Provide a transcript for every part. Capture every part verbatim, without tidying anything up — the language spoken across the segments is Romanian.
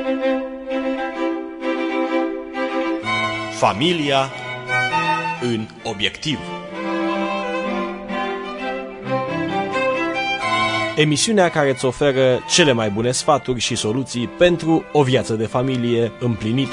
Familia în obiectiv. Emisiunea care îți oferă cele mai bune sfaturi și soluții pentru o viață de familie împlinită.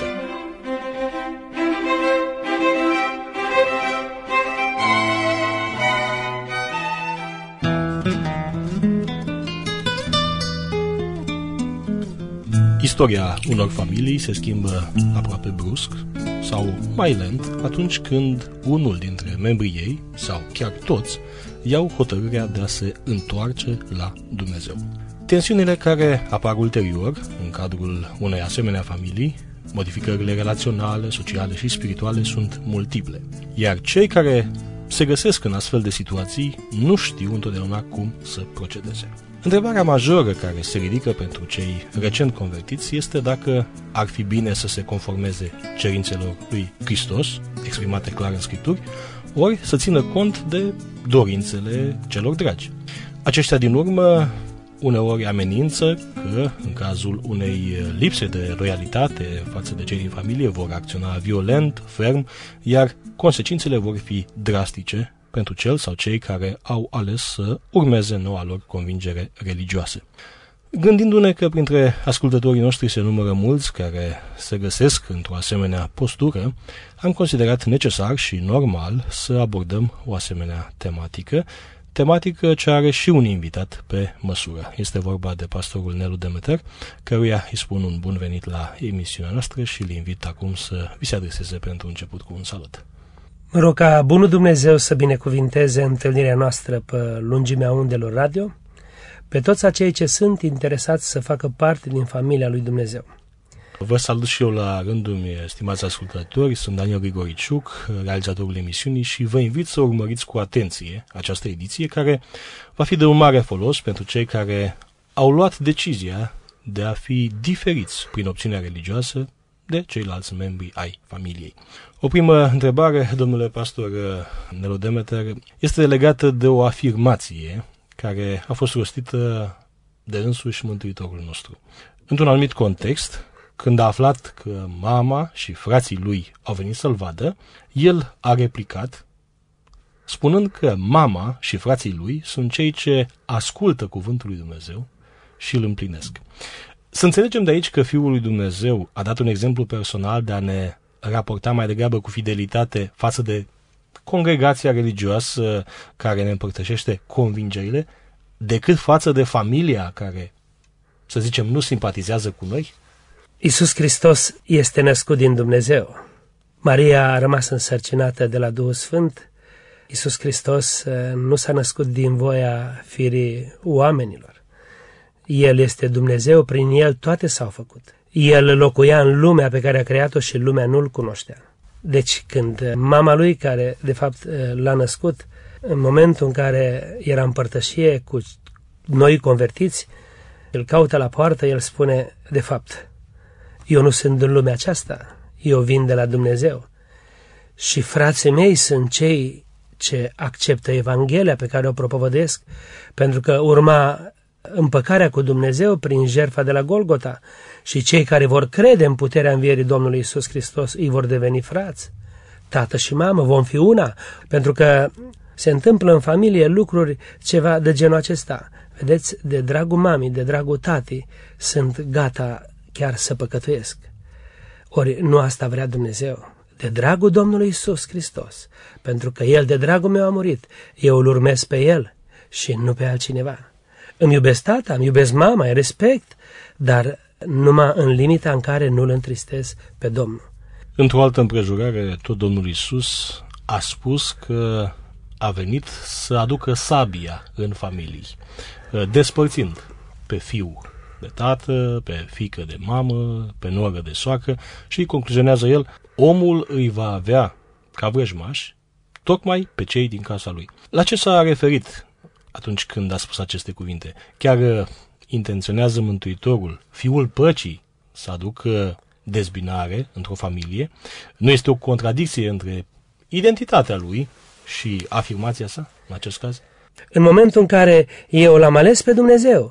Istoria unor familii se schimbă aproape brusc sau mai lent atunci când unul dintre membrii ei, sau chiar toți, iau hotărârea de a se întoarce la Dumnezeu. Tensiunile care apar ulterior în cadrul unei asemenea familii, modificările relaționale, sociale și spirituale sunt multiple, iar cei care se găsesc în astfel de situații nu știu întotdeauna cum să procedeze. Întrebarea majoră care se ridică pentru cei recent convertiți este dacă ar fi bine să se conformeze cerințelor lui Hristos, exprimate clar în Scripturi, ori să țină cont de dorințele celor dragi. Aceștia din urmă uneori amenință că, în cazul unei lipse de loialitate față de cei din familie, vor acționa violent, ferm, iar consecințele vor fi drastice pentru cel sau cei care au ales să urmeze noua lor convingere religioasă. Gândindu-ne că printre ascultătorii noștri se numără mulți care se găsesc într-o asemenea postură, am considerat necesar și normal să abordăm o asemenea tematică, tematică ce are și un invitat pe măsură. Este vorba de pastorul Nelu Demeter, căruia îi spun un bun venit la emisiunea noastră și îl invit acum să vi se adreseze pentru început cu un salut. Mă rog ca bunul Dumnezeu să binecuvinteze întâlnirea noastră pe lungimea undelor radio, pe toți acei ce sunt interesați să facă parte din familia lui Dumnezeu. Vă salut și eu la rândul meu, stimați ascultători, sunt Daniel Grigoriciuc, realizatorul emisiunii și vă invit să urmăriți cu atenție această ediție care va fi de un mare folos pentru cei care au luat decizia de a fi diferiți prin opțiunea religioasă de ceilalți membri ai familiei. O primă întrebare, domnule pastor Nelu Demeter, este legată de o afirmație care a fost rostită de însuși Mântuitorul nostru. Într-un anumit context, când a aflat că mama și frații lui au venit să-l vadă, el a replicat, spunând că mama și frații lui sunt cei ce ascultă cuvântul lui Dumnezeu și îl împlinesc. Să înțelegem de aici că Fiul lui Dumnezeu a dat un exemplu personal de a ne raporta mai degrabă cu fidelitate față de congregația religioasă care ne împărtășește convingerile, decât față de familia care, să zicem, nu simpatizează cu noi? Iisus Hristos este născut din Dumnezeu. Maria a rămas însărcinată de la Duhul Sfânt. Iisus Hristos nu s-a născut din voia firii oamenilor. El este Dumnezeu, prin El toate s-au făcut. El locuia în lumea pe care a creat-o și lumea nu-L cunoștea. Deci când mama lui, care de fapt l-a născut, în momentul în care era în părtășie cu noi convertiți, îl caută la poartă, el spune, de fapt, eu nu sunt în lumea aceasta, eu vin de la Dumnezeu. Și frații mei sunt cei ce acceptă Evanghelia pe care o propovădesc, pentru că urma împăcarea cu Dumnezeu prin jertfa de la Golgota, și cei care vor crede în puterea învierii Domnului Iisus Hristos îi vor deveni frați. Tată și mamă vom fi una, pentru că se întâmplă în familie lucruri ceva de genul acesta. Vedeți, de dragul mamii, de dragul tatii, sunt gata chiar să păcătuiesc. Ori nu asta vrea Dumnezeu. De dragul Domnului Iisus Hristos, pentru că El de dragul meu a murit, eu îl urmez pe El și nu pe altcineva. Îmi iubesc tata, îmi iubesc mama, îi respect, dar numai în limita în care nu-L întristez pe Domnul. Într-o altă împrejurare, tot Domnul Iisus a spus că a venit să aducă sabia în familii, despărțind pe fiu de tată, pe fiică de mamă, pe noră de soacră, și concluzionează el, omul îi va avea ca vrăjmași tocmai pe cei din casa lui. La ce s-a referit atunci când a spus aceste cuvinte? Chiar intenționează Mântuitorul, Fiul păcii, să aducă dezbinare într-o familie? Nu este o contradicție între identitatea lui și afirmația sa, în acest caz? În momentul în care eu l-am ales pe Dumnezeu,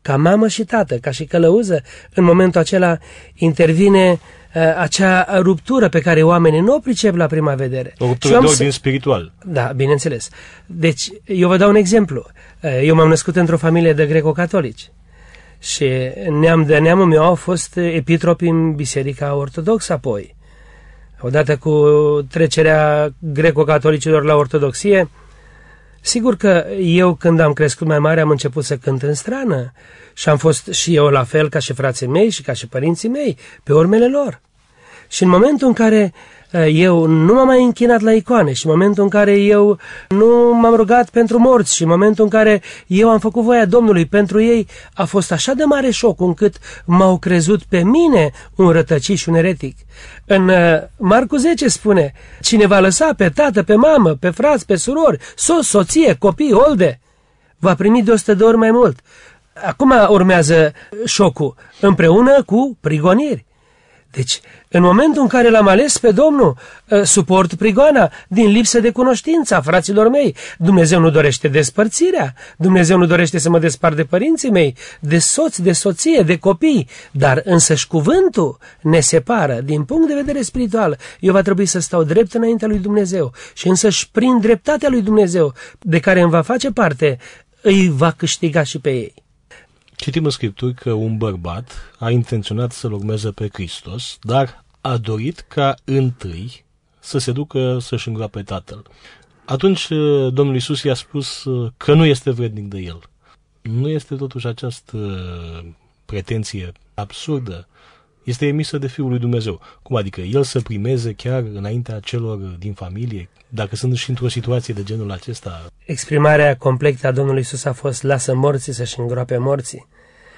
ca mamă și tată, ca și călăuză, în momentul acela intervine uh, acea ruptură pe care oamenii nu o pricep la prima vedere. O ruptură de ordin spiritual. Da, bineînțeles. Deci, eu vă dau un exemplu. Eu m-am născut într-o familie de greco-catolici și neam de neamul meu au fost epitropi în Biserica Ortodoxă apoi. Odată cu trecerea greco-catolicilor la ortodoxie, sigur că eu, când am crescut mai mare, am început să cânt în strană și am fost și eu la fel ca și frații mei și ca și părinții mei, pe urmele lor. Și în momentul în care eu nu m-am mai închinat la icoane și în momentul în care eu nu m-am rugat pentru morți și în momentul în care eu am făcut voia Domnului pentru ei, a fost așa de mare șoc încât m-au crezut pe mine un rătăcit și un eretic. În Marcu zece spune, cine va lăsa pe tată, pe mamă, pe frați, pe surori, soț, soție, copii, olde, va primi de o sută de ori mai mult. Acum urmează șocul, împreună cu prigoniri. Deci, în momentul în care l-am ales pe Domnul, suport prigoana din lipsă de cunoștință a fraților mei. Dumnezeu nu dorește despărțirea, Dumnezeu nu dorește să mă despart de părinții mei, de soț, de soție, de copii, dar însăși cuvântul ne separă din punct de vedere spiritual. Eu va trebui să stau drept înaintea lui Dumnezeu și însăși prin dreptatea lui Dumnezeu, de care îmi va face parte, îi va câștiga și pe ei. Citim în Scripturi că un bărbat a intenționat să-L urmeze pe Hristos, dar a dorit ca întâi să se ducă să-și îngroape tatăl. Atunci Domnul Iisus i-a spus că nu este vrednic de el. Nu este totuși această pretenție absurdă? Este emisă de Fiul lui Dumnezeu. Cum adică el să primeze chiar înaintea celor din familie, dacă sunt și într-o situație de genul acesta? Exprimarea completă a Domnului Iisus a fost, lasă morții să-și îngroape morții.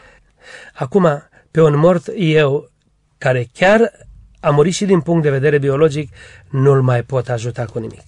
Acum, pe un mort, eu, care chiar a murit și din punct de vedere biologic, nu-l mai pot ajuta cu nimic.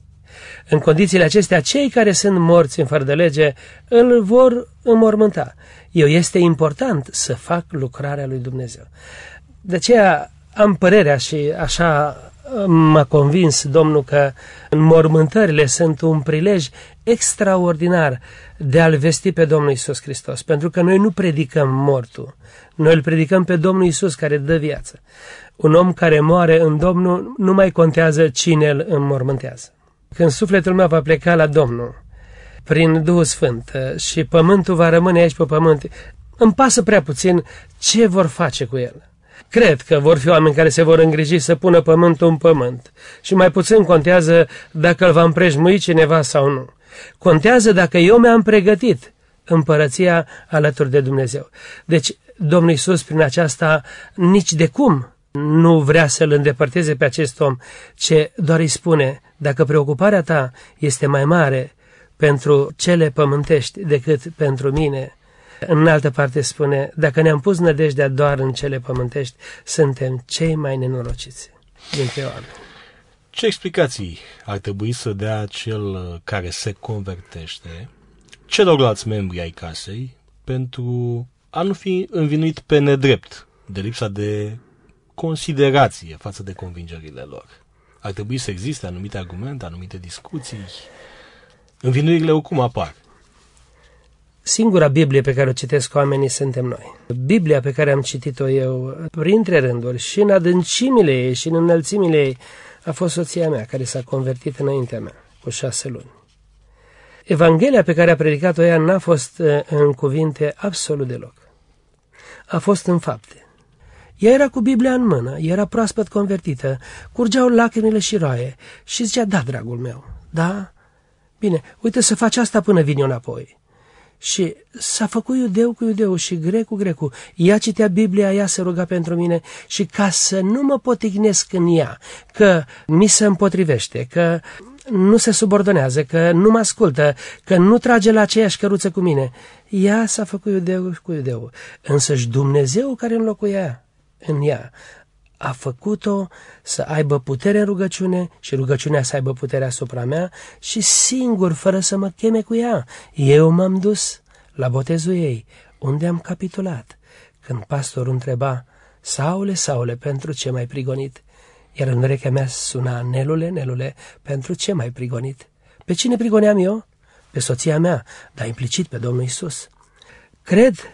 În condițiile acestea, cei care sunt morți în fără de lege îl vor înmormânta. Eu este important să fac lucrarea lui Dumnezeu. De aceea am părerea și așa m-a convins Domnul că înmormântările sunt un prilej extraordinar de a-L vesti pe Domnul Iisus Hristos. Pentru că noi nu predicăm mortul, noi îl predicăm pe Domnul Iisus care dă viață. Un om care moare în Domnul nu mai contează cine îl înmormântează. Când sufletul meu va pleca la Domnul prin Duhul Sfânt și pământul va rămâne aici pe pământ, îmi pasă prea puțin ce vor face cu el. Cred că vor fi oameni care se vor îngriji să pună pământul în pământ și mai puțin contează dacă îl va împrejmui cineva sau nu. Contează dacă eu mi-am pregătit împărăția alături de Dumnezeu. Deci Domnul Iisus prin aceasta nici de cum nu vrea să-l îndepărteze pe acest om, ce doar îi spune, dacă preocuparea ta este mai mare pentru cele pământești decât pentru mine. În altă parte spune, dacă ne-am pus nădejdea doar în cele pământești, suntem cei mai nenorociți dintre oameni. Ce explicații ar trebui să dea cel care se convertește celorlalți membri ai casei pentru a nu fi învinuit pe nedrept de lipsa de considerație față de convingerile lor? Ar trebui să existe anumite argumente, anumite discuții. Învinuirile oricum apar. Singura Biblie pe care o citesc oamenii suntem noi. Biblia pe care am citit-o eu, printre rânduri, și în adâncimile ei și în înălțimile ei, a fost soția mea, care s-a convertit înaintea mea, cu șase luni. Evanghelia pe care a predicat-o ea n-a fost în cuvinte absolut deloc. A fost în fapte. Ea era cu Biblia în mână, era proaspăt convertită, curgeau lacrimile și roaie și zicea, da, dragul meu, da, bine, uite să faci asta până vin eu înapoi. Și s-a făcut iudeu cu iudeu și grec cu grecul. Ea citea Biblia, ea se ruga pentru mine și ca să nu mă potignesc în ea, că mi se împotrivește, că nu se subordonează, că nu mă ascultă, că nu trage la aceeași căruță cu mine, ea s-a făcut iudeu cu iudeu. Însăși Dumnezeu care înlocuia în ea a făcut-o să aibă putere în rugăciune și rugăciunea să aibă putere asupra mea și singur, fără să mă cheme cu ea. Eu m-am dus la botezul ei, unde am capitulat. Când pastorul întreba, Saule, Saule, pentru ce m-ai prigonit? Iar în urechea mea suna, Nelule, Nelule, pentru ce m-ai prigonit? Pe cine prigoneam eu? Pe soția mea, dar implicit pe Domnul Iisus. Cred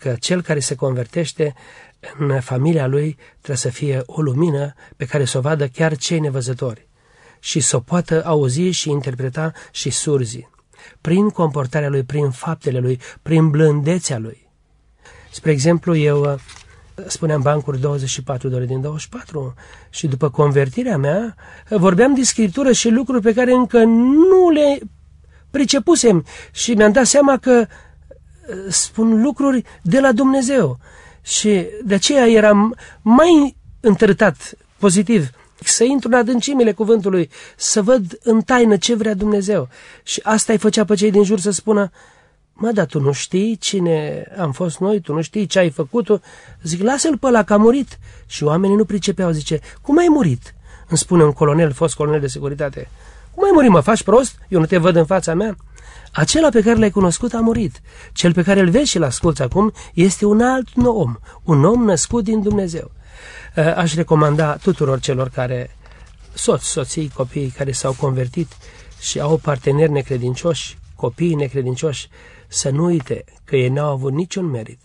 că cel care se convertește în familia lui trebuie să fie o lumină pe care să o vadă chiar cei nevăzători și să o poată auzi și interpreta și surzii, prin comportarea lui, prin faptele lui, prin blândețea lui. Spre exemplu, eu spuneam bancuri douăzeci și patru de ore din douăzeci și patru și după convertirea mea vorbeam de Scriptură și lucruri pe care încă nu le pricepusem și mi-am dat seama că spun lucruri de la Dumnezeu și de aceea eram mai întărâtat pozitiv să intru în adâncimile cuvântului, să văd în taină ce vrea Dumnezeu. Și asta îi făcea pe cei din jur să spună: mă, dar tu nu știi cine am fost noi, tu nu știi ce ai făcut-o. Zic, lasă-l pe ăla că a murit. Și oamenii nu pricepeau, zice, cum ai murit? Îmi spune un colonel, fost colonel de securitate. Cum ai murit, mă, faci prost? Eu nu te văd în fața mea? Acela pe care l-ai cunoscut a murit. Cel pe care îl vezi și îl asculți acum este un alt om, un om născut din Dumnezeu. Aș recomanda tuturor celor care, soți, soții, copiii care s-au convertit și au parteneri necredincioși, copiii necredincioși, să nu uite că ei n-au avut niciun merit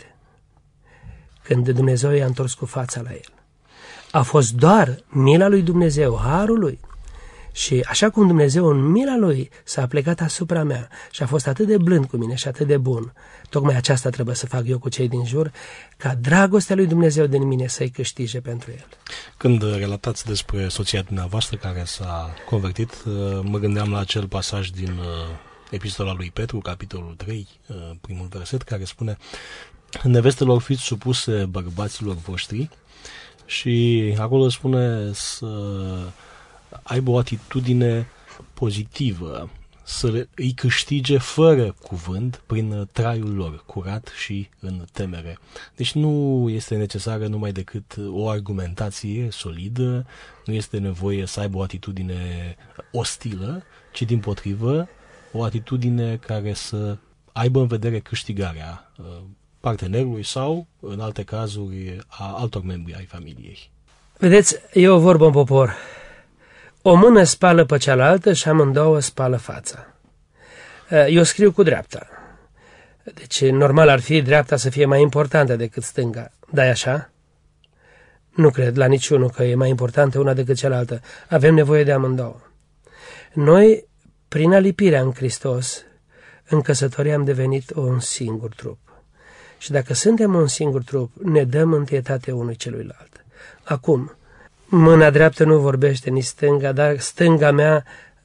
când Dumnezeu i-a întors cu fața la el. A fost doar mila lui Dumnezeu, harul lui. Și așa cum Dumnezeu în mila lui s-a plecat asupra mea și a fost atât de blând cu mine și atât de bun, tocmai aceasta trebuie să fac eu cu cei din jur, ca dragostea lui Dumnezeu din mine să-i câștige pentru el. Când relatați despre soția dumneavoastră care s-a convertit, mă gândeam la acel pasaj din Epistola lui Petru, capitolul trei, primul verset, care spune: nevestelor fiți supuse bărbaților voștri, și acolo spune să aibă o atitudine pozitivă, să îi câștige fără cuvânt prin traiul lor curat și în temere. Deci nu este necesară numai decât o argumentație solidă, nu este nevoie să aibă o atitudine ostilă, ci dimpotrivă o atitudine care să aibă în vedere câștigarea partenerului sau, în alte cazuri, a altor membri ai familiei. Vedeți, e o vorbă în popor. O mână spală pe cealaltă și amândouă spală fața. Eu scriu cu dreapta. Deci, normal ar fi dreapta să fie mai importantă decât stânga. Dar e așa? Nu cred la niciunul că e mai importantă una decât cealaltă. Avem nevoie de amândouă. Noi, prin alipirea în Hristos, în căsătorie am devenit un singur trup. Și dacă suntem un singur trup, ne dăm întâietate unui celuilalt. Acum, mâna dreaptă nu vorbește nici stânga, dar stânga mea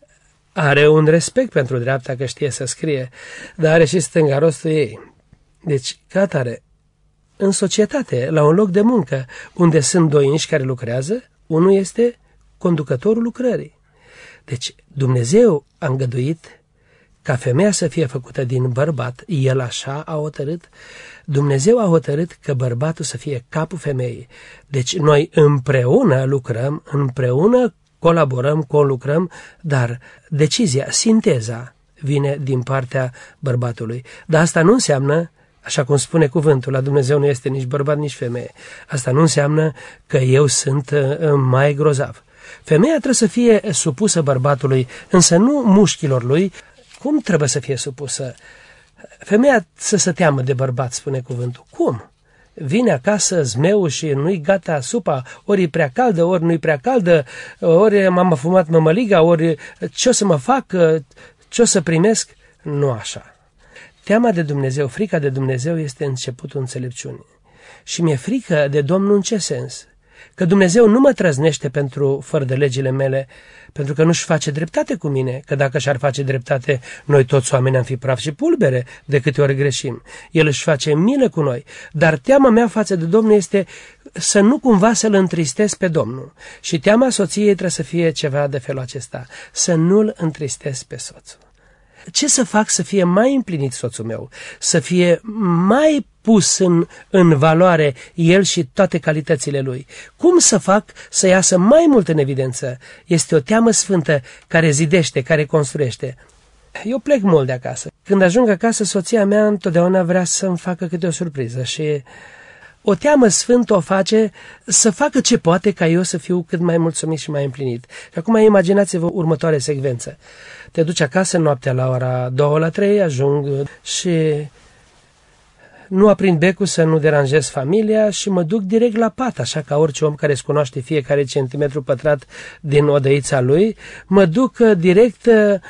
are un respect pentru dreapta că știe să scrie, dar are și stânga rostul ei. Deci, ca atare, în societate, la un loc de muncă, unde sunt doi inși care lucrează, unul este conducătorul lucrării. Deci, Dumnezeu a îngăduit ca femeia să fie făcută din bărbat, el așa a hotărât, Dumnezeu a hotărât că bărbatul să fie capul femeii. Deci noi împreună lucrăm, împreună colaborăm, conlucrăm, dar decizia, sinteza vine din partea bărbatului. Dar asta nu înseamnă, așa cum spune cuvântul, la Dumnezeu nu este nici bărbat, nici femeie. Asta nu înseamnă că eu sunt mai grozav. Femeia trebuie să fie supusă bărbatului, însă nu mușchilor lui. Cum trebuie să fie supusă? Femeia să se teamă de bărbat, spune cuvântul. Cum? Vine acasă zmeu și nu-i gata supa, ori e prea caldă, ori nu-i prea caldă, ori m-am afumat mămăliga, ori ce o să mă fac, ce o să primesc? Nu așa. Teama de Dumnezeu, frica de Dumnezeu este începutul înțelepciunii. Și mi-e frică de Domnul în ce sens? Că Dumnezeu nu mă trăznește pentru fără de legile mele, pentru că nu-și face dreptate cu mine, că dacă și-ar face dreptate, noi toți oamenii am fi praf și pulbere de câte ori greșim. El își face milă cu noi, dar teama mea față de Domnul este să nu cumva să-L întristez pe Domnul. Și teama soției trebuie să fie ceva de felul acesta, să nu-L întristez pe soțul. Ce să fac să fie mai împlinit soțul meu, să fie mai pus în, în valoare el și toate calitățile lui? Cum să fac să iasă mai mult în evidență? Este o teamă sfântă care zidește, care construiește. Eu plec mult de acasă. Când ajung acasă, soția mea întotdeauna vrea să-mi facă câte o surpriză și o teamă sfântă o face să facă ce poate ca eu să fiu cât mai mulțumit și mai împlinit. Și acum imaginați-vă următoarea secvență. Te duci acasă noaptea la ora două, la trei, ajung și nu aprind becul să nu deranjez familia și mă duc direct la pat, așa ca orice om care își cunoaște fiecare centimetru pătrat din odăița lui, mă duc direct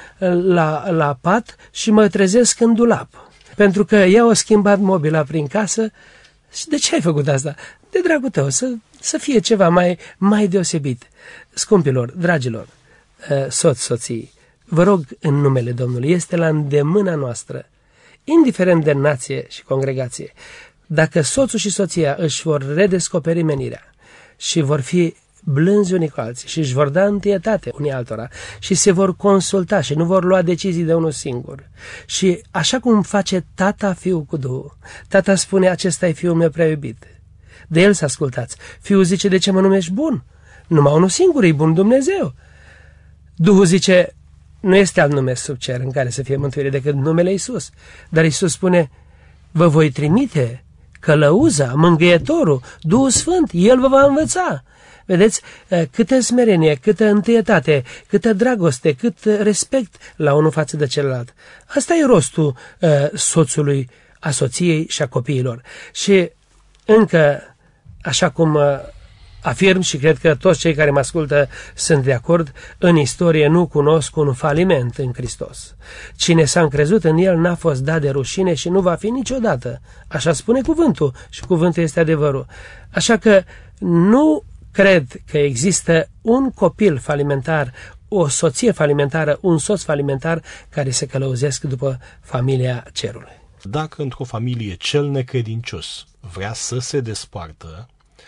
la, la pat și mă trezesc în dulap. Pentru că ea a schimbat mobila prin casă. Și de ce ai făcut asta? De dragul tău, să, să fie ceva mai, mai deosebit. Scumpilor, dragilor, soți, soții, vă rog în numele Domnului, este la îndemâna noastră, indiferent de nație și congregație, dacă soțul și soția își vor redescoperi menirea și vor fi blânzi unii cu alții și își vor da întâietate unii altora și se vor consulta și nu vor lua decizii de unul singur. Și așa cum face tata fiul cu Duhul, tata spune, acesta e fiul meu prea iubit. De el să ascultați. Fiul zice, de ce mă numești bun? Numai unul singur e bun, Dumnezeu. Duhul zice, nu este alt nume sub cer în care să fie mântuire decât numele Iisus. Dar Iisus spune, vă voi trimite călăuza, mângâietorul, Duhul Sfânt, El vă va învăța. Vedeți, câtă smerenie, câtă întâietate, câtă dragoste, cât respect la unul față de celălalt. Asta e rostul uh, soțului, a soției și a copiilor. Și încă, așa cum uh, afirm și cred că toți cei care mă ascultă sunt de acord, în istorie nu cunosc un faliment în Hristos. Cine s-a încrezut în El n-a fost dat de rușine și nu va fi niciodată. Așa spune cuvântul și cuvântul este adevărul. Așa că nu cred că există un copil falimentar, o soție falimentară, un soț falimentar care se călăuzesc după familia cerului. Dacă într-o familie cel necredincios vrea să se despartă,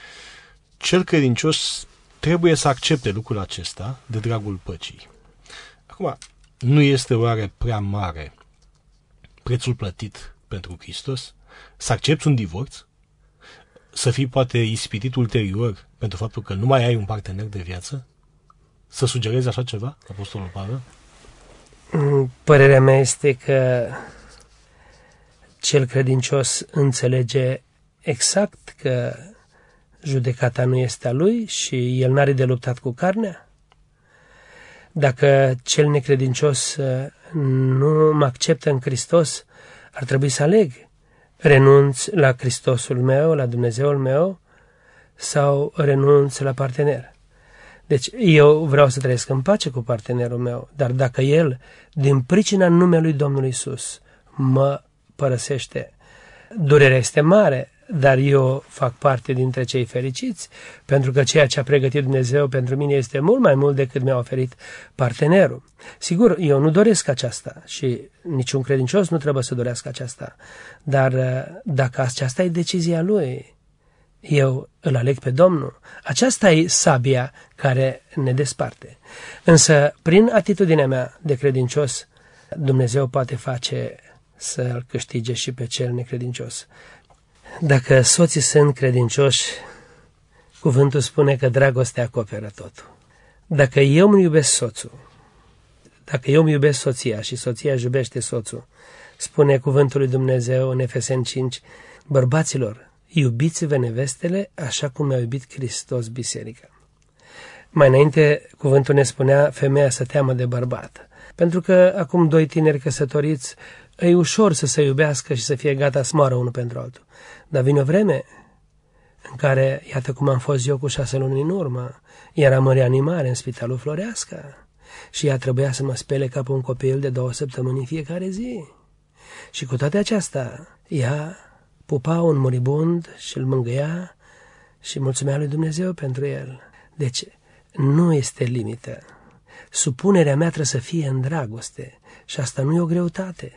cel credincios trebuie să accepte lucrul acesta de dragul păcii. Acum, nu este oare prea mare prețul plătit pentru Hristos? Să accepți un divorț? Să fii poate ispitit ulterior pentru faptul că nu mai ai un partener de viață? Să sugerezi așa ceva, Apostolul Pavel? Părerea mea este că cel credincios înțelege exact că judecata nu este a lui și el n-are de luptat cu carnea. Dacă cel necredincios nu mă acceptă în Hristos, ar trebui să aleg. Renunț la Hristosul meu, la Dumnezeul meu, sau renunț la partener. Deci eu vreau să trăiesc în pace cu partenerul meu, dar dacă el, din pricina numelui Domnului Iisus, mă părăsește, durerea este mare, dar eu fac parte dintre cei fericiți, pentru că ceea ce a pregătit Dumnezeu pentru mine este mult mai mult decât mi-a oferit partenerul. Sigur, eu nu doresc aceasta și niciun credincios nu trebuie să dorească aceasta, dar dacă aceasta e decizia lui, eu îl aleg pe Domnul. Aceasta e sabia care ne desparte. Însă, prin atitudinea mea de credincios, Dumnezeu poate face să-l câștige și pe cel necredincios. Dacă soții sunt credincioși, cuvântul spune că dragostea acoperă totul. Dacă eu îmi iubesc soțul, dacă eu îmi iubesc soția și soția își iubește soțul, spune cuvântul lui Dumnezeu în Efeseni cinci, bărbaților, iubiți-vă nevestele așa cum a iubit Hristos biserica. Mai înainte, cuvântul ne spunea femeia să teamă de bărbat, pentru că acum doi tineri căsătoriți e ușor să se iubească și să fie gata să moară unul pentru altul. Dar vine o vreme în care, iată cum am fost eu cu șase luni în urmă, eram în reanimare în Spitalul Floreasca și ea trebuia să mă spele ca pe un copil de două săptămâni în fiecare zi. Și cu toate acestea, ea pupa un muribund și îl mângâia și mulțumea lui Dumnezeu pentru el. Deci, nu este limită. Supunerea mea trebuie să fie în dragoste și asta nu e o greutate.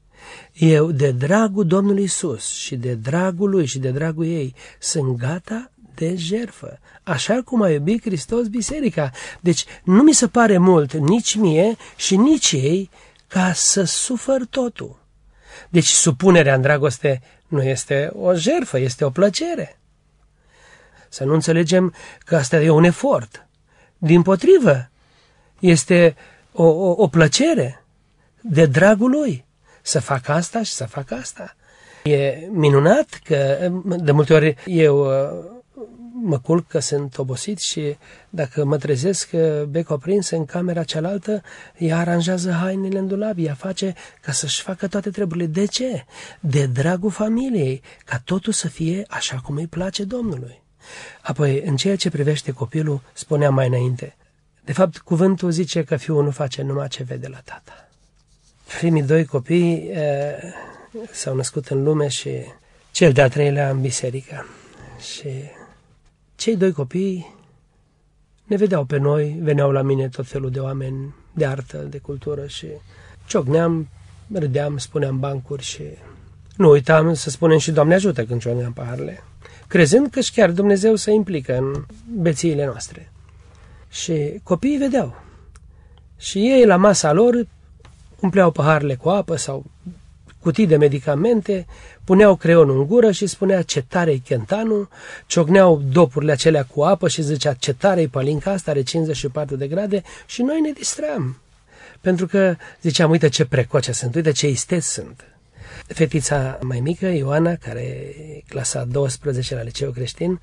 Eu, de dragul Domnului Iisus și de dragul lui și de dragul ei, sunt gata de jertfă, așa cum a iubit Hristos biserica. Deci nu mi se pare mult nici mie și nici ei ca să sufăr totul. Deci supunerea în dragoste nu este o jertfă, este o plăcere. Să nu înțelegem că asta e un efort. Dimpotrivă, este o, o, o plăcere de dragul lui. Să fac asta și să fac asta. E minunat că de multe ori eu mă culc că sunt obosit și dacă mă trezesc bec oprins în camera cealaltă, ea aranjează hainele în dulap, ea face ca să-și facă toate treburile. De ce? De dragul familiei, ca totul să fie așa cum îi place Domnului. Apoi, în ceea ce privește copilul, spuneam mai înainte, de fapt, cuvântul zice că fiul nu face numai ce vede la tata. Primii doi copii e, s-au născut în lume și cel de-al treilea în biserică. Și cei doi copii ne vedeau pe noi, veneau la mine tot felul de oameni de artă, de cultură și ciocneam, râdeam, spuneam bancuri și nu uitam să spunem și Doamne ajută când ciocneam paharele, crezând că și chiar Dumnezeu se implică în bețiile noastre. Și copiii vedeau. Și ei la masa lor umpleau paharele cu apă sau cutii de medicamente, puneau creionul în gură și spunea ce tare-i chentanul, ciocneau dopurile acelea cu apă și zicea ce tare-i palinca asta, are cincizeci și patru de grade și noi ne distram. Pentru că ziceam, uite ce precoce sunt, uite ce isteți sunt. Fetița mai mică, Ioana, care e clasa a douăsprezecea la liceu creștin,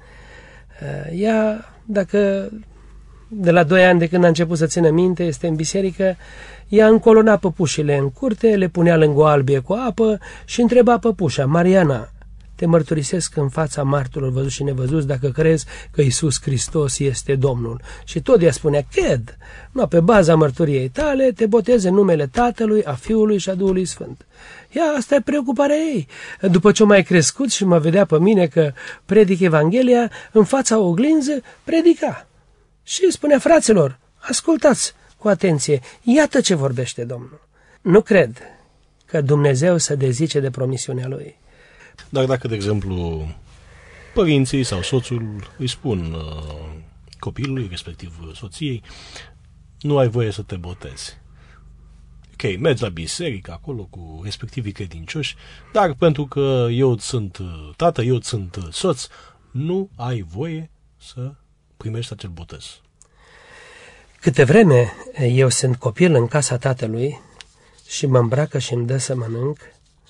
ea, dacă de la doi ani de când a început să țină minte, este în biserică, ea încolona păpușile în curte, le punea lângă o albie cu apă și întreba păpușa, Mariana, te mărturisesc în fața marturilor văzuți și nevăzuți dacă crezi că Iisus Hristos este Domnul. Și tot ea spunea, cred, no, pe baza mărturiei tale te botez în numele Tatălui, a Fiului și a Duhului Sfânt. Ia, asta e preocuparea ei. După ce o mai crescut și mă vedea pe mine că predic Evanghelia, în fața oglinză predica. Și spunea, fraților, ascultați cu atenție, iată ce vorbește Domnul. Nu cred că Dumnezeu se dezice de promisiunea Lui. Dar dacă, de exemplu, părinții sau soțul îi spun uh, copilului, respectiv soției, nu ai voie să te botezi. Ok, mergi la biserică acolo cu respectivii credincioși, dar pentru că eu sunt tată, eu sunt soț, nu ai voie să primești acel botez. Câte vreme eu sunt copil în casa tatălui și mă îmbracă și îmi dă să mănânc,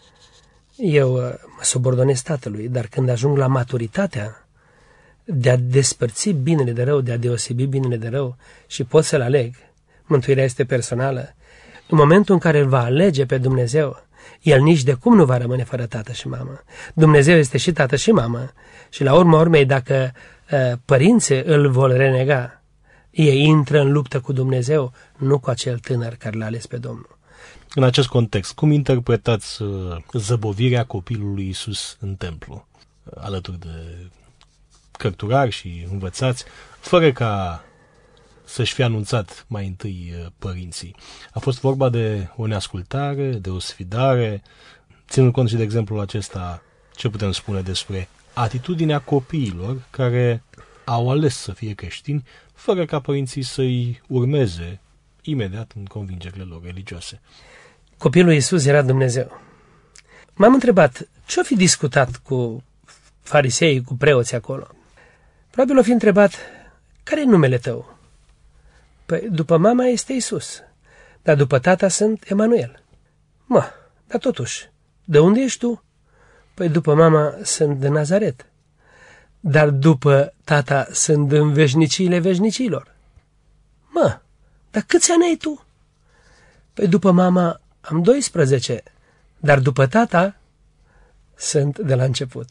eu mă subordonez tatălui, dar când ajung la maturitatea de a despărți binele de rău, de a deosebi binele de rău și pot să-l aleg, mântuirea este personală, în momentul în care îl va alege pe Dumnezeu, el nici de cum nu va rămâne fără tată și mamă. Dumnezeu este și tată și mamă și la urma urmei, dacă uh, părinții îl vor renega, ei intră în luptă cu Dumnezeu, nu cu acel tânăr care l-a ales pe Domnul. În acest context, cum interpretați uh, zăbovirea copilului Iisus în templu, alături de cărturari și învățați, fără ca să-și fie anunțat mai întâi uh, părinții? A fost vorba de o neascultare, de o sfidare? Ținând cont și de exemplul acesta, ce putem spune despre atitudinea copiilor care au ales să fie creștini, fără ca părinții să-i urmeze imediat în convingerile lor religioase? Copilul Iisus era Dumnezeu. M-am întrebat, ce-o fi discutat cu fariseii, cu preoții acolo? Probabil o fi întrebat, care e numele tău? Păi, după mama este Iisus, dar după tata sunt Emanuel. Mă, dar totuși, de unde ești tu? Păi, după mama sunt de Nazaret, dar după tata sunt în veșniciile veșnicilor. Mă, dar câți ani ai tu? Păi după mama am doisprezece, dar după tata sunt de la început.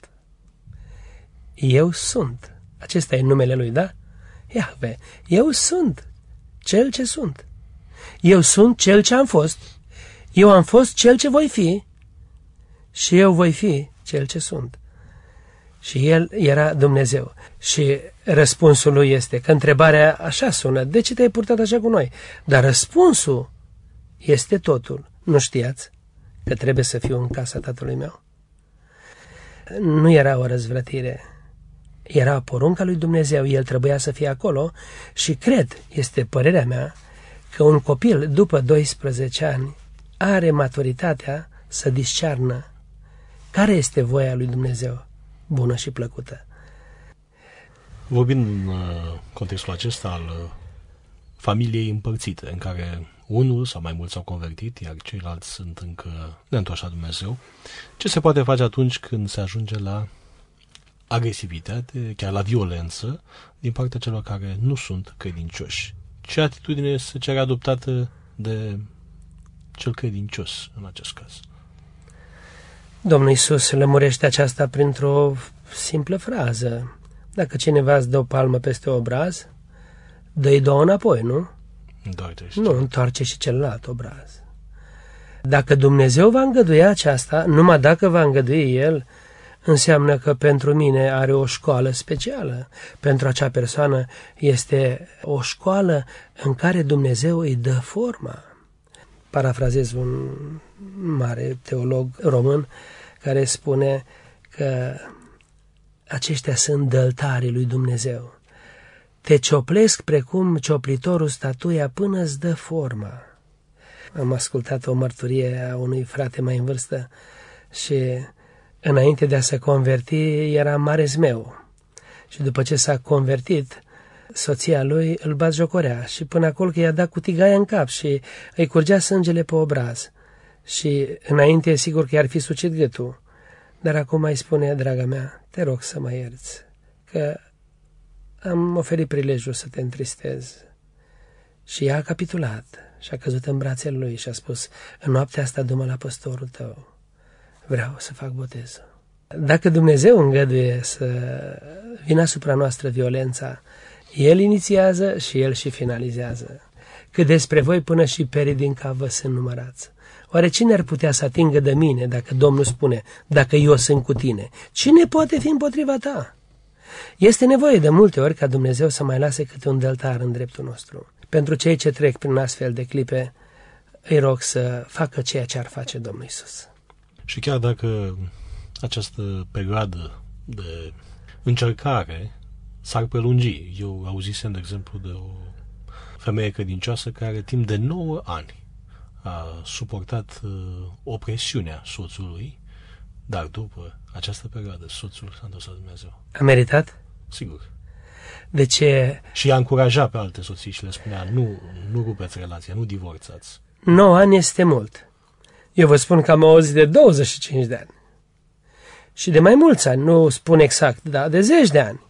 Eu sunt. Acesta e numele lui, da? Iahve, eu sunt cel ce sunt. Eu sunt cel ce am fost. Eu am fost cel ce voi fi. Și eu voi fi cel ce sunt. Și el era Dumnezeu. Și răspunsul lui este că întrebarea așa sună, de ce te-ai purtat așa cu noi? Dar răspunsul este totul. Nu știați că trebuie să fiu în casa tatălui meu? Nu era o răzvrătire. Era porunca lui Dumnezeu, el trebuia să fie acolo și cred, este părerea mea, că un copil după doisprezece ani are maturitatea să discearnă care este voia lui Dumnezeu, bună și plăcută. Vorbind în contextul acesta al familiei împărțite, în care unul sau mai mulți s-au convertit, iar ceilalți sunt încă neîntoarși la Dumnezeu, ce se poate face atunci când se ajunge la agresivitate, chiar la violență, din partea celor care nu sunt credincioși. Ce atitudine se cere adoptată de cel credincios în acest caz? Domnul Iisus lămurește aceasta printr-o simplă frază. Dacă cineva îți dă o palmă peste obraz, dă-i două înapoi, nu? Nu, întoarce și celălalt obraz. Dacă Dumnezeu va îngădui aceasta, numai dacă va îngădui El, înseamnă că pentru mine are o școală specială. Pentru acea persoană este o școală în care Dumnezeu îi dă forma. Parafrazez un mare teolog român care spune că aceștia sunt dăltarii lui Dumnezeu. Te cioplesc precum cioplitorul statuia până îți dă forma. Am ascultat o mărturie a unui frate mai în vârstă și înainte de a se converti era mare zmeu. Și după ce s-a convertit, soția lui îl batjocorea și până acolo că i-a dat cu tigaia în cap și îi curgea sângele pe obraz. Și înainte sigur că i-ar fi sucit gâtul. Dar acum îi spune, draga mea, te rog să mă ierți, că am oferit prilejul să te întristez. Și ea a capitulat și a căzut în brațele lui și a spus, în noaptea asta du-mă la păstorul tău, vreau să fac botezul. Dacă Dumnezeu îngăduie să vină asupra noastră violența, El inițiază și El și finalizează. Că despre voi până și perii din cap vă sunt numărați. Oare cine ar putea să atingă de mine dacă Domnul spune, dacă eu sunt cu tine? Cine poate fi împotriva ta? Este nevoie de multe ori ca Dumnezeu să mai lase câte un dăltar în dreptul nostru. Pentru cei ce trec prin astfel de clipe, îi rog să facă ceea ce ar face Domnul Iisus. Și chiar dacă această perioadă de încercare s-ar prelungi, eu auzisem, de exemplu, de o femeie credincioasă care timp de nouă ani a suportat uh, opresiunea soțului, dar după această perioadă soțul s-a întors la Dumnezeu. A meritat? Sigur. De ce? Și a încurajat pe alte soții și le spunea, nu, nu rupeți relația, nu divorțați. nouă ani este mult. Eu vă spun că am auzit de douăzeci și cinci de ani. Și de mai mulți ani, nu spun exact, dar de zeci de ani.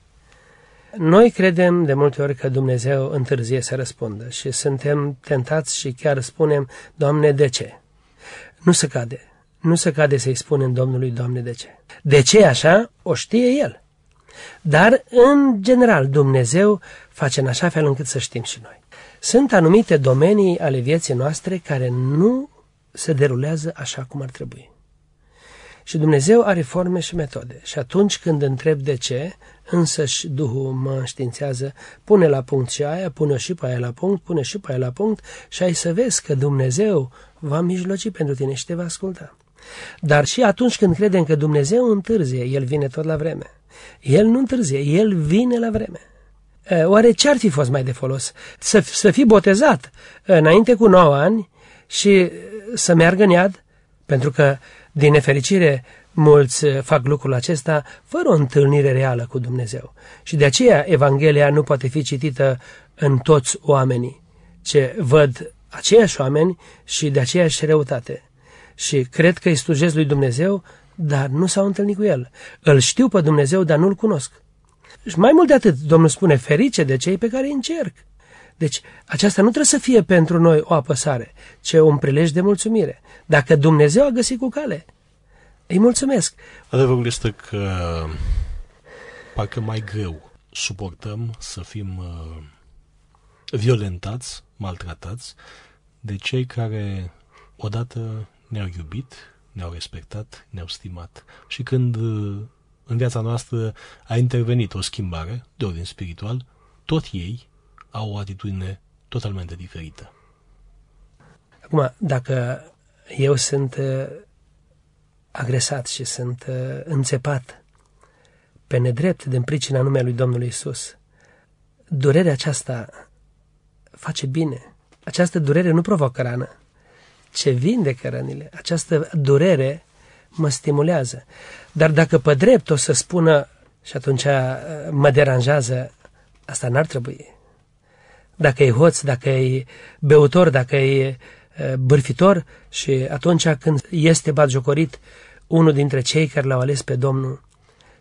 Noi credem de multe ori că Dumnezeu întârzie să răspundă și suntem tentați și chiar spunem, Doamne, de ce? Nu se cade. Nu se cade să-i spunem Domnului, Doamne, de ce? De ce așa? O știe El. Dar, în general, Dumnezeu face în așa fel încât să știm și noi. Sunt anumite domenii ale vieții noastre care nu se derulează așa cum ar trebui. Și Dumnezeu are forme și metode. Și atunci când întreb de ce, însăși Duhul mă înștiințează, pune la punct și aia, pune și pe aia la punct, pune și pe aia la punct și ai să vezi că Dumnezeu va mijloci pentru tine și te va asculta. Dar și atunci când credem că Dumnezeu întârzie, El vine tot la vreme. El nu întârzie, El vine la vreme. Oare ce ar fi fost mai de folos? Să, să fii botezat înainte cu nouă ani și să meargă în iad? Pentru că, din nefericire, mulți fac lucrul acesta fără o întâlnire reală cu Dumnezeu. Și de aceea Evanghelia nu poate fi citită în toți oamenii, ce văd aceiași oameni și de aceeași răutate. Și cred că îi slujesc lui Dumnezeu, dar nu s-au întâlnit cu El. Îl știu pe Dumnezeu, dar nu-L cunosc. Și mai mult de atât, Domnul spune, ferice de cei pe care îi încerc. Deci, aceasta nu trebuie să fie pentru noi o apăsare, ci un prilej de mulțumire. Dacă Dumnezeu a găsit cu cale, îi mulțumesc. Adevărul este că parcă mai greu suportăm să fim uh, violentați, maltratați de cei care odată ne-au iubit, ne-au respectat, ne-au stimat. Și când uh, în viața noastră a intervenit o schimbare de ordin spiritual, tot ei au o atitudine totalmente diferită. Acum, dacă eu sunt uh, agresat și sunt uh, înțepat pe nedrept din pricina numelui Domnului Iisus, durerea aceasta face bine. Această durere nu provoacă rană, ce vindecă rănile. Această durere mă stimulează. Dar dacă pe drept o să spună și atunci uh, mă deranjează, asta n-ar trebui. Dacă e hoț, dacă e beutor, dacă e bârfitor și atunci când este batjocorit unul dintre cei care l-au ales pe Domnul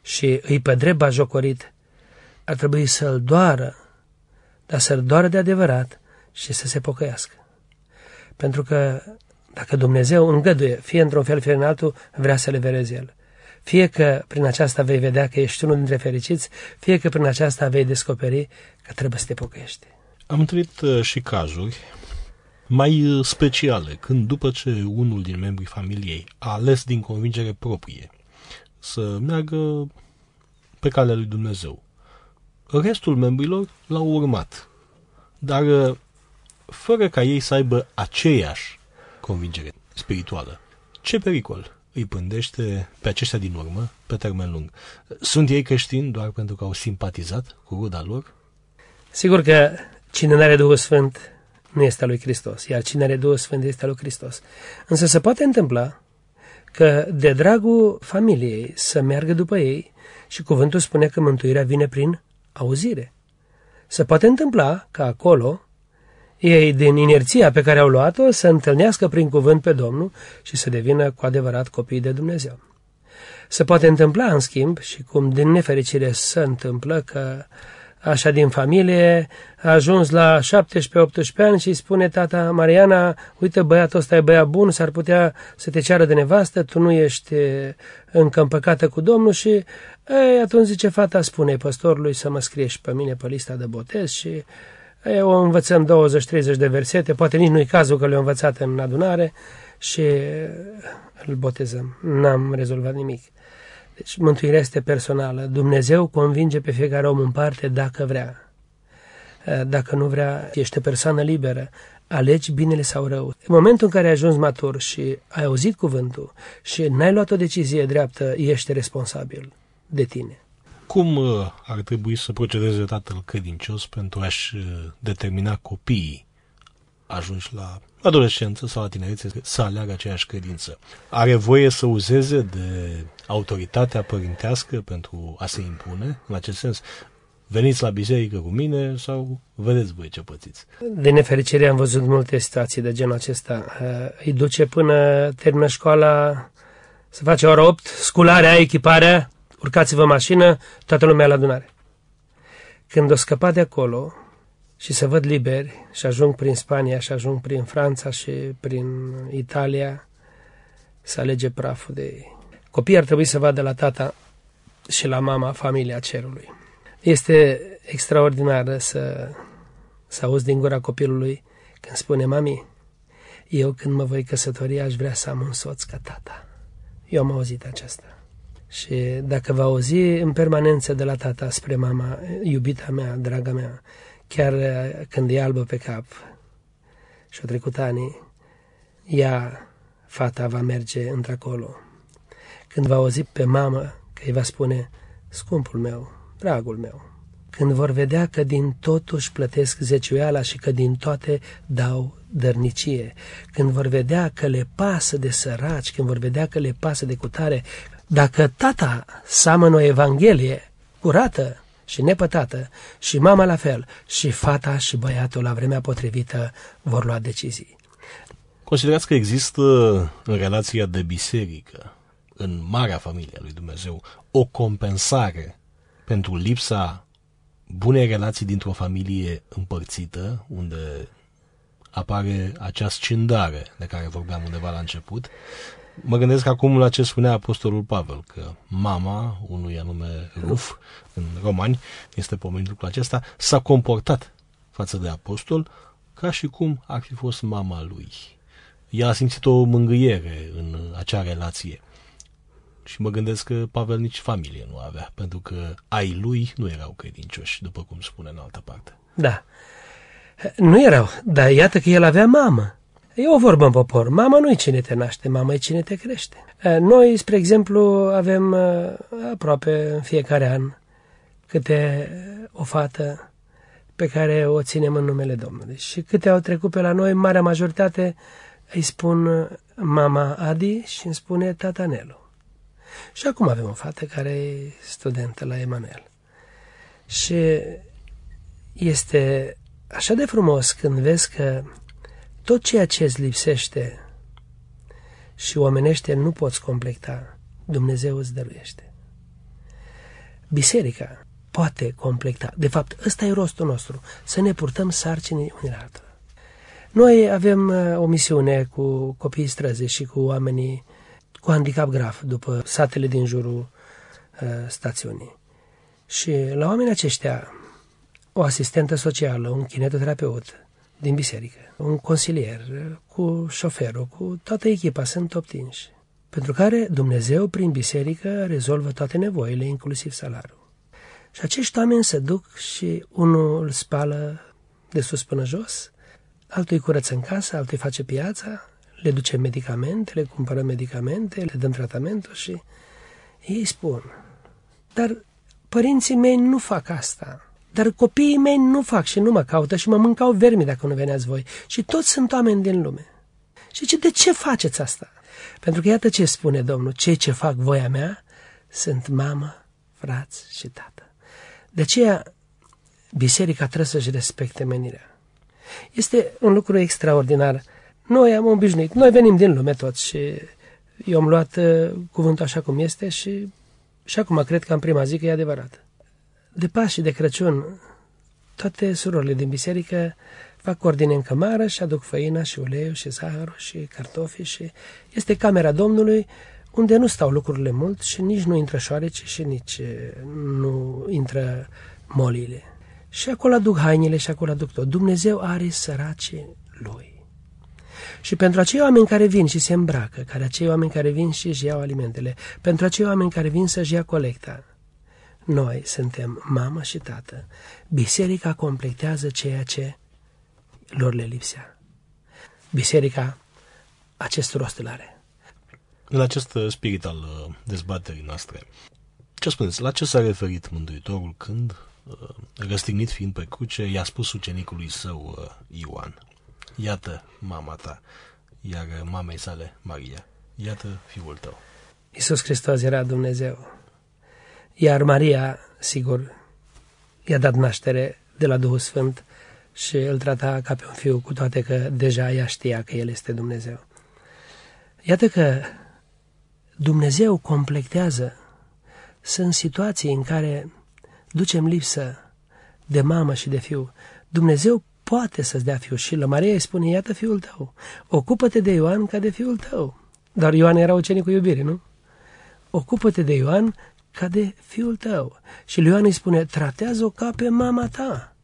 și îi pe drept bajocorit, ar trebui să-l doară, dar să-l doară de adevărat și să se pocăiască. Pentru că dacă Dumnezeu îngăduie, fie într-un fel, fie în altul, vrea să le verezi El. Fie că prin aceasta vei vedea că ești unul dintre fericiți, fie că prin aceasta vei descoperi că trebuie să te pocăiești. Am întâlnit uh, și cazuri mai uh, speciale, când după ce unul din membrii familiei a ales din convingere proprie să meargă pe calea lui Dumnezeu, restul membrilor l-au urmat, dar uh, fără ca ei să aibă aceeași convingere spirituală. Ce pericol îi pândește pe aceștia din urmă pe termen lung? Sunt ei creștini doar pentru că au simpatizat cu ruda lor? Sigur că cine nu are Duhul Sfânt nu este al lui Hristos, iar cine are Duhul Sfânt este al lui Hristos. Însă se poate întâmpla că de dragul familiei să meargă după ei, și cuvântul spune că mântuirea vine prin auzire. Se poate întâmpla că acolo ei, din inerția pe care au luat-o, să întâlnească prin cuvânt pe Domnul și să devină cu adevărat copii de Dumnezeu. Se poate întâmpla, în schimb, și cum din nefericire se întâmplă, că așa din familie a ajuns la șaptesprezece-optsprezece ani și îi spune tata: Mariana, uite, băiatul ăsta e băiat bun, s-ar putea să te ceară de nevastă, tu nu ești încă împăcată cu Domnul și ei, atunci zice fata, spune păstorului să mă scrie și pe mine pe lista de botez și ei, o învățăm douăzeci treizeci de versete, poate nici nu-i cazul că le-au învățat în adunare și îl botezăm. N-am rezolvat nimic. Deci mântuirea este personală. Dumnezeu convinge pe fiecare om în parte dacă vrea. Dacă nu vrea, ești o persoană liberă. Alegi binele sau rău. În momentul în care ai ajuns matur și ai auzit cuvântul și n-ai luat o decizie dreaptă, ești responsabil de tine. Cum ar trebui să procedeze tatăl credincios pentru a-și determina copiii ajunși la adolescență sau la tinerețe să aleagă aceeași credință? Are voie să uzeze de autoritatea părintească pentru a se impune? În acest sens, veniți la biserică cu mine sau vedeți voi ce pățiți? De nefericire am văzut multe situații de genul acesta. Îi duce până termină școala, să face ora opt, scularea, echiparea, urcați-vă în mașină, toată lumea la adunare. Când o scăpa de acolo și se văd liberi și ajung prin Spania și ajung prin Franța și prin Italia, să alege praful de ei. Copiii ar trebui să vadă la tata și la mama familia cerului. Este extraordinar să, să auzi din gura copilului când spune: mami, eu când mă voi căsători aș vrea să am un soț ca tata. Eu am auzit aceasta. Și dacă va auzi în permanență de la tata spre mama: iubita mea, draga mea, chiar când e albă pe cap și-o trecut ani, ea, fata, va merge într-acolo. Când va auzi pe mamă că îi va spune: scumpul meu, dragul meu. Când vor vedea că din totul își plătesc zeciuiala și că din toate dau dărnicie. Când vor vedea că le pasă de săraci, când vor vedea că le pasă de cutare. Dacă tata seamănă o evanghelie curată și nepătată și mama la fel, și fata și băiatul la vremea potrivită vor lua decizii. Considerați că există în relația de biserică, în marea familie a lui Dumnezeu, o compensare pentru lipsa bunei relații dintr-o familie împărțită, unde apare acea scindare de care vorbeam undeva la început? Mă gândesc acum la ce spunea apostolul Pavel, că mama unui anume Ruf, în Romani, este pomenit lucrul acesta, s-a comportat față de apostol ca și cum ar fi fost mama lui. Ea a simțit o mângâiere în acea relație. Și mă gândesc că Pavel nici familie nu avea, pentru că ai lui nu erau credincioși, după cum spune în altă parte. Da, nu erau, dar iată că el avea mamă. E o vorbă în popor: mama nu-i cine te naște, mama e cine te crește. Noi, spre exemplu, avem aproape în fiecare an câte o fată pe care o ținem în numele Domnului. Și câte au trecut pe la noi, marea majoritate îi spun mama Adi și îmi spune tata Nelu. Și acum avem o fată care e studentă la Emanuel. Și este așa de frumos când vezi că tot ceea ce îți lipsește și omenește nu poți completa, Dumnezeu îți dăruiește. biserica poate completa. De fapt, ăsta e rostul nostru, să ne purtăm sarcinii unii la altora. Noi avem o misiune cu copiii străzi și cu oamenii cu handicap grav după satele din jurul uh, stațiunii. Și la oamenii aceștia, o asistentă socială, un kinetoterapeut din biserică, un consilier, cu șoferul, cu toată echipa sunt obtinși, pentru care Dumnezeu, prin biserică, rezolvă toate nevoile, inclusiv salariul. Și acești oameni se duc și unul îl spală de sus până jos, altul îi curăță în casă, altul îi face piața, le duce medicamente, le cumpără medicamente, le dăm tratamentul și ei spun, dar părinții mei nu fac asta, dar copiii mei nu fac și nu mă caută și mă mâncau vermi dacă nu veneați voi și toți sunt oameni din lume. Și zice, de ce faceți asta? Pentru că iată ce spune Domnul, cei ce fac voia mea sunt mamă, frați și tată. De aceea biserica trebuie să-și respecte menirea. Este un lucru extraordinar. Noi am obișnuit, noi venim din lume toți și eu am luat uh, cuvântul așa cum este și, și acum cred că în prima zi că e adevărat. De Paști și de Crăciun, toate surorile din biserică fac ordine în cămară și aduc făina și uleiul și zahărul și cartofii și este camera Domnului unde nu stau lucrurile mult și nici nu intră șoareci și nici nu intră molile. Și acolo aduc hainele și acolo aduc tot. Dumnezeu are săracii Lui. Și pentru acei oameni care vin și se îmbracă, care acei oameni care vin și își iau alimentele, pentru acei oameni care vin să-și ia colecta, noi suntem mamă și tată. Biserica completează ceea ce lor le lipsea. Biserica acest rost îl are. În acest spirit al dezbaterii noastre, ce spuneți, la ce s-a referit Mântuitorul când, răstignit fiind pe cruce, i-a spus ucenicului său Ioan, iată mama ta, iar mamei sale Maria, iată fiul tău. Iisus Hristos era Dumnezeu, iar Maria, sigur, i-a dat naștere de la Duhul Sfânt și îl trata ca pe un fiu, cu toate că deja ea știa că El este Dumnezeu. Iată că Dumnezeu completează. Sunt situații în care ducem lipsă de mamă și de fiu. Dumnezeu poate să-ți dea fiul și la Maria îi spune, iată fiul tău, ocupă-te de Ioan ca de fiul tău. Dar Ioan era ucenicul iubirii, nu? Ocupă-te de Ioan ca de fiul tău. Și lui Ioan îi spune, tratează-o ca pe mama ta.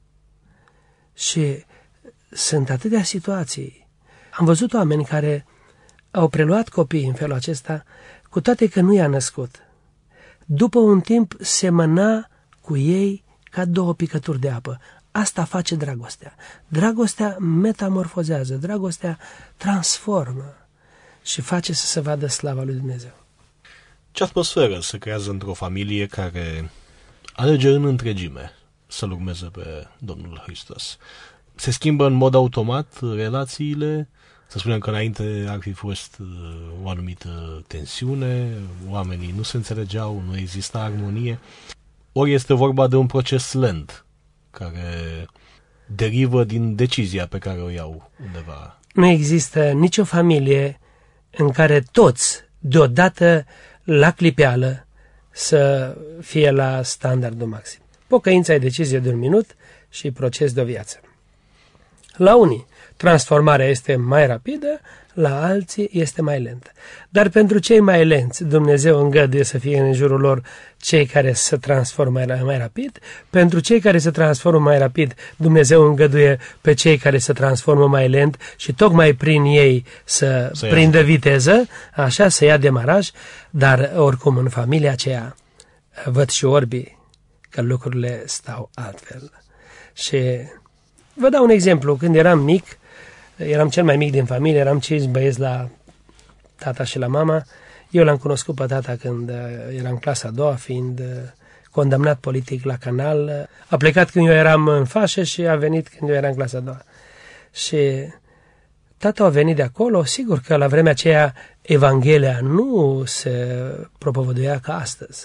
Și sunt atâtea situații. Am văzut oameni care au preluat copiii în felul acesta, cu toate că nu i-a născut. După un timp semăna cu ei ca două picături de apă. Asta face dragostea. Dragostea metamorfozează, dragostea transformă și face să se vadă slava lui Dumnezeu. Ce atmosferă se creează într-o familie care alege în întregime să-L urmeze pe Domnul Hristos? Se schimbă în mod automat relațiile? Să spunem că înainte ar fi fost o anumită tensiune, oamenii nu se înțelegeau, nu exista armonie. Ori este vorba de un proces lent, care derivă din decizia pe care o iau undeva. Nu există nicio familie în care toți, deodată, la clipeală, să fie la standardul maxim. Pocăința e decizie de un minut și proces de o viață. La unii, transformarea este mai rapidă, la alții este mai lentă. Dar pentru cei mai lenți, Dumnezeu îngăduie să fie în jurul lor cei care se transformă mai rapid. Pentru cei care se transformă mai rapid, Dumnezeu îngăduie pe cei care se transformă mai lent și tocmai prin ei să, să prindă ia. viteză, așa, să ia demaraj, dar oricum în familia aceea văd și orbii că lucrurile stau altfel. Și vă dau un exemplu. Când eram mic, eram cel mai mic din familie, eram cinci băieți la tata și la mama. Eu l-am cunoscut pe tata când era în clasa a doua, fiind condamnat politic la Canal. A plecat când eu eram în fașă și a venit când eu eram în clasa a doua. Și tata a venit de acolo, sigur că la vremea aceea Evanghelia nu se propovăduia ca astăzi.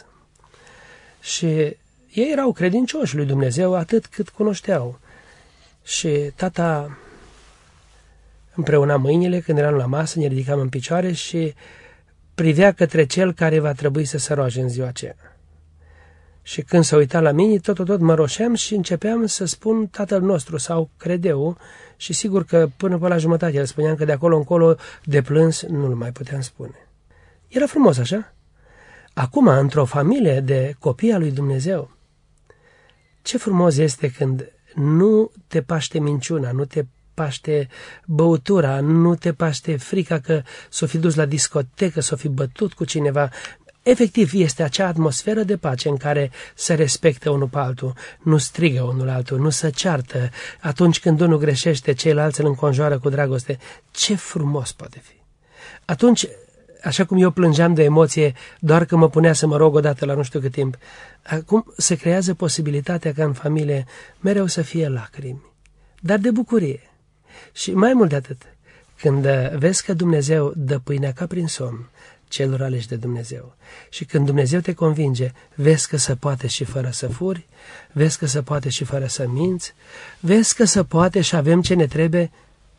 Și ei erau credincioși lui Dumnezeu atât cât cunoșteau. Și tata împreuna mâinile când eram la masă, ne ridicam în picioare și privea către cel care va trebui să se roage în ziua aceea. Și când se uita la mine, tot, tot, tot mă roșeam și începeam să spun Tatăl nostru sau Credeu și sigur că până pe la jumătate el spuneam că de acolo încolo de plâns nu-l mai puteam spune. Era frumos așa. Acum, într-o familie de copii al lui Dumnezeu, ce frumos este când nu te paște minciuna, nu te paște băutura, nu te paște frica că s-o fi dus la discotecă, s-o fi bătut cu cineva. Efectiv, este acea atmosferă de pace în care se respectă unul pe altul, nu strigă unul altul, nu se ceartă. Atunci când unul greșește, ceilalți îl înconjoară cu dragoste. Ce frumos poate fi! Atunci, așa cum eu plângeam de emoție, doar că mă punea să mă rog odată la nu știu cât timp, acum se creează posibilitatea ca în familie mereu să fie lacrimi, dar de bucurie. Și mai mult de atât, când vezi că Dumnezeu dă pâinea ca prin somn celor aleși de Dumnezeu și când Dumnezeu te convinge, vezi că se poate și fără să furi, vezi că se poate și fără să minți, vezi că se poate și avem ce ne trebuie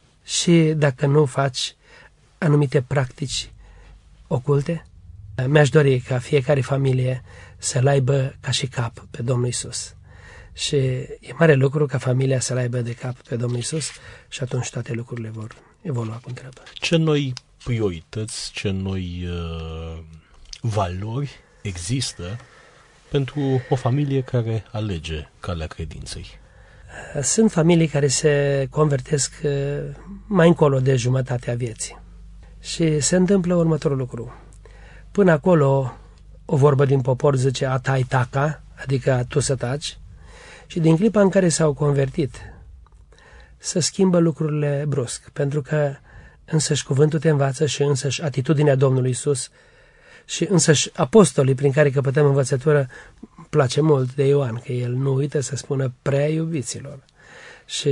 și dacă nu faci anumite practici oculte, mi-aș dori ca fiecare familie să-L aibă ca și cap pe Domnul Iisus. Și e mare lucru ca familia să-L aibă de cap pe Domnul Iisus și atunci toate lucrurile vor evolua cum trebuie. Ce noi priorități, ce noi uh, valori există pentru o familie care alege calea credinței? Sunt familii care se convertesc mai încolo de jumătatea vieții. Și se întâmplă următorul lucru. Până acolo, o vorbă din popor zice atai taca, adică tu să taci, și din clipa în care s-au convertit, să schimbă lucrurile brusc, pentru că însăși cuvântul te învață și însăși atitudinea Domnului Iisus și însăși apostolii prin care căpătăm învățătură, place mult de Ioan, că el nu uită să spună prea iubiților. Și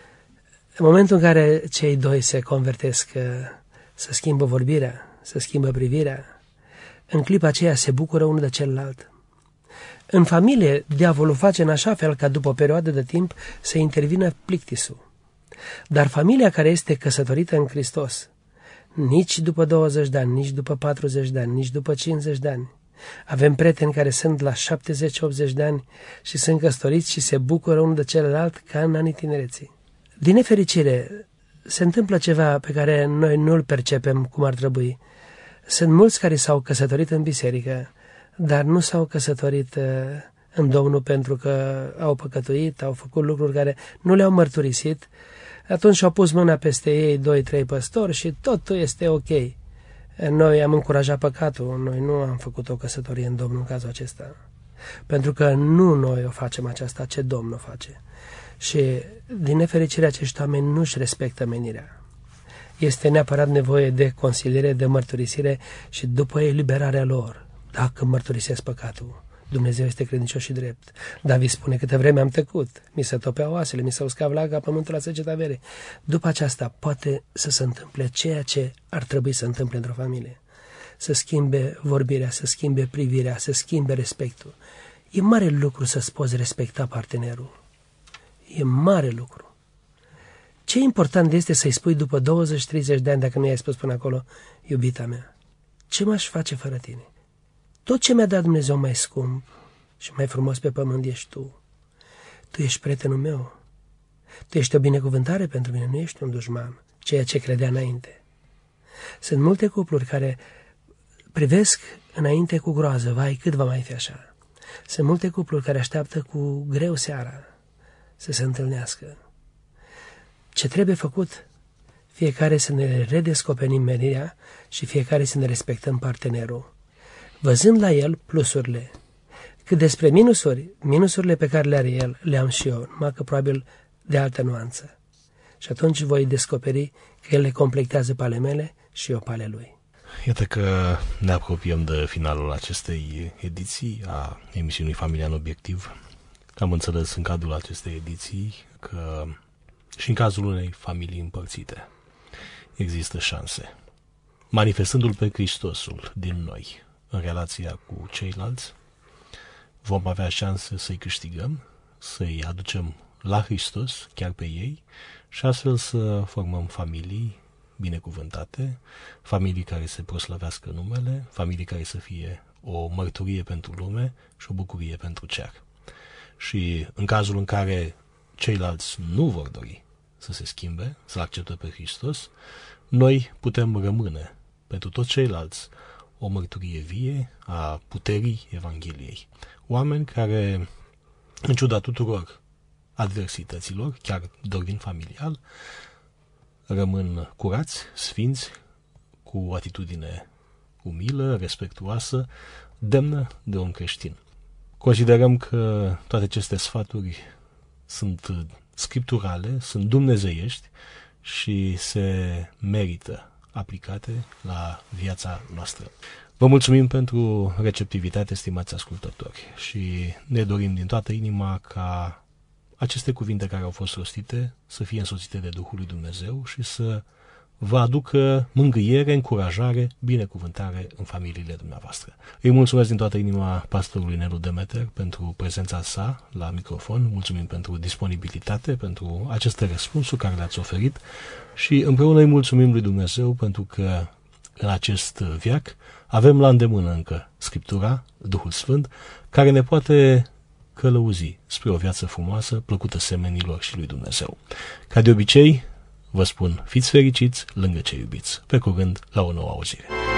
în momentul în care cei doi se convertesc, să schimbă vorbirea, să schimbă privirea, în clipa aceea se bucură unul de celălalt. În familie, diavolul face în așa fel ca după o perioadă de timp să intervină plictisul. Dar familia care este căsătorită în Hristos, nici după douăzeci de ani, nici după patruzeci de ani, nici după cincizeci de ani, avem prieteni care sunt la șaptezeci optzeci de ani și sunt căsătoriți și se bucură unul de celălalt ca în anii tinereții. Din nefericire, se întâmplă ceva pe care noi nu-l percepem cum ar trebui. Sunt mulți care s-au căsătorit în biserică, dar nu s-au căsătorit în Domnul pentru că au păcătuit, au făcut lucruri care nu le-au mărturisit. Atunci au pus mâna peste ei doi, trei păstori și totul este ok. Noi am încurajat păcatul, noi nu am făcut o căsătorie în Domnul în cazul acesta. Pentru că nu noi o facem aceasta, ce Domnul o face. Și din nefericire acești oameni nu-și respectă menirea. Este neapărat nevoie de consiliere, de mărturisire și după eliberarea lor. Dacă mărturisesc păcatul, Dumnezeu este credincios și drept. David spune, câte vreme am tăcut, mi se topeau oasele, mi se usca vlaga, pământul la săgetă avere. După aceasta poate să se întâmple ceea ce ar trebui să întâmple într-o familie. Să schimbe vorbirea, să schimbe privirea, să schimbe respectul. E mare lucru să-ți poți respecta partenerul. E mare lucru. Ce important este să-i spui după douăzeci treizeci de ani, dacă nu i-ai spus până acolo, iubita mea, ce m-aș face fără tine? Tot ce mi-a dat Dumnezeu mai scump și mai frumos pe pământ ești tu. Tu ești prietenul meu. Tu ești o binecuvântare pentru mine, nu ești un dușman, ceea ce credea înainte. Sunt multe cupluri care privesc înainte cu groază, vai, cât va mai fi așa. Sunt multe cupluri care așteaptă cu greu seara să se întâlnească. Ce trebuie făcut? Fiecare să ne redescoperim menirea și fiecare să ne respectăm partenerul, văzând la el plusurile. Cât despre minusuri, minusurile pe care le are el, le am și eu, numai că probabil de altă nuanță. Și atunci voi descoperi că el le completează pe ale mele și eu pe ale lui. Iată că ne apropiem de finalul acestei ediții a emisiunii Familia în Obiectiv. Am înțeles în cadrul acestei ediții că și în cazul unei familii împărțite există șanse. Manifestându-L pe Hristosul din noi în relația cu ceilalți, vom avea șanse să-i câștigăm, să-i aducem la Hristos, chiar pe ei, și astfel să formăm familii binecuvântate, familii care se proslăvească numele, familii care să fie o mărturie pentru lume și o bucurie pentru cer. Și în cazul în care ceilalți nu vor dori să se schimbe, să-L accepte pe Hristos, noi putem rămâne pentru toți ceilalți o mărturie vie a puterii Evangheliei. Oameni care, în ciuda tuturor adversităților, chiar de ordin familial, rămân curați, sfinți, cu o atitudine umilă, respectuoasă, demnă de om creștin. Considerăm că toate aceste sfaturi sunt scripturale, sunt dumnezeiești și se merită aplicate la viața noastră. Vă mulțumim pentru receptivitate, stimați ascultători, și ne dorim din toată inima ca aceste cuvinte care au fost rostite să fie însoțite de Duhul lui Dumnezeu și să vă aducă mângâiere, încurajare, binecuvântare în familiile dumneavoastră. Îi mulțumesc din toată inima pastorului Nelu Demeter pentru prezența sa la microfon, mulțumim pentru disponibilitate, pentru aceste răspunsuri care le-ați oferit și împreună îi mulțumim lui Dumnezeu pentru că în acest veac avem la îndemână încă Scriptura, Duhul Sfânt, care ne poate călăuzi spre o viață frumoasă, plăcută semenilor și lui Dumnezeu. Ca de obicei, vă spun, fiți fericiți lângă cei iubiți. Pe curând, la o nouă auzire.